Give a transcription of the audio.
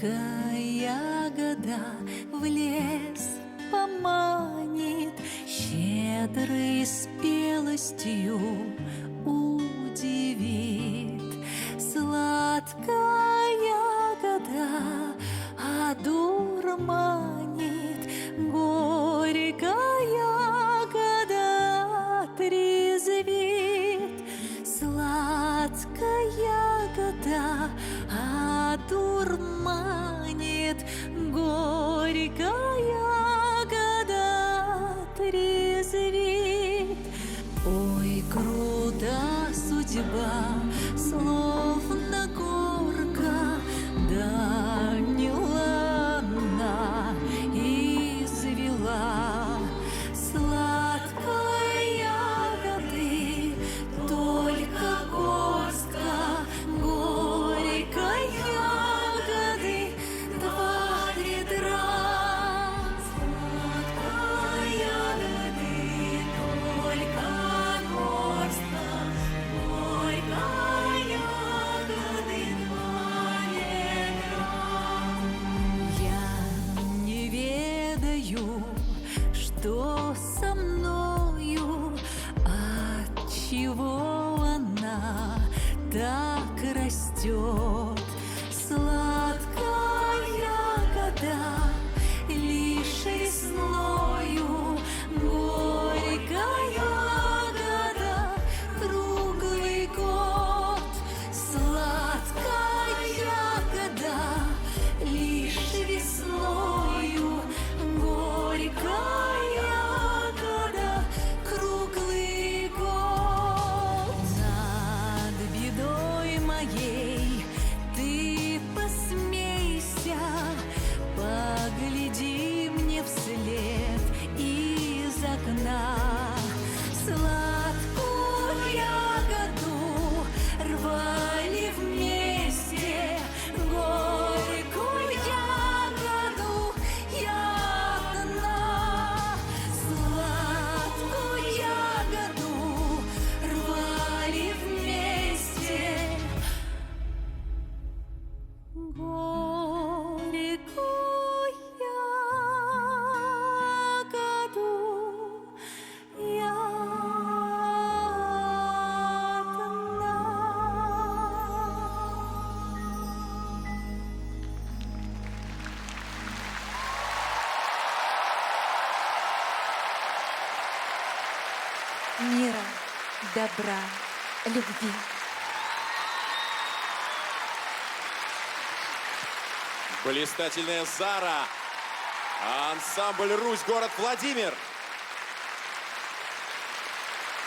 ягода в лес поманит, щедрой спелостью удивит. Сладкая ягода одурманит, горькая ягода отрезвит. Сладкая ягода одурманит, горькая ягода отрезвит. Ой, крута судьба, словно горка, да неладна извела. Сладкой ягоды только горстка, горькой ягоды два ведра. Сладкой ягоды только горстка, горькой ягоды два ведра. Я не ведаю, что со мною, отчего она так растет. Сладкая ягода лишь весною, горькая ягода круглый год. Сладкая ягода лишь весною, горькая ягода круглый год. Над бедой моей ты посмейся, погляди мне вслед из окна. Сладкую ягоду рвали вместе, горькую ягоду я одна. Сладкую ягоду рвали вместе, горькую ягоду я одна. Мира, добра, любви. Блистательная Зара. Ансамбль «Русь», город Владимир.